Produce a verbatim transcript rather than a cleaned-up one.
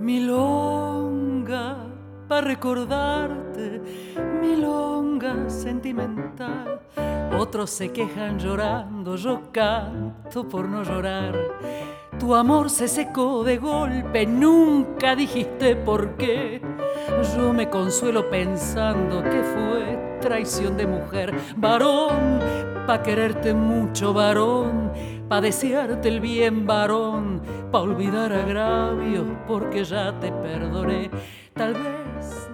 Milonga pa' recordarte, milonga sentimental. Otros se quejan llorando, yo canto por no llorar. Tu amor se secó de golpe, nunca dijiste por qué. Yo me consuelo pensando que fue traición de mujer. Varón, pa' quererte mucho, varón, pa' desearte el bien, varón, pa' olvidar agravios porque ya te perdoné. Tal vez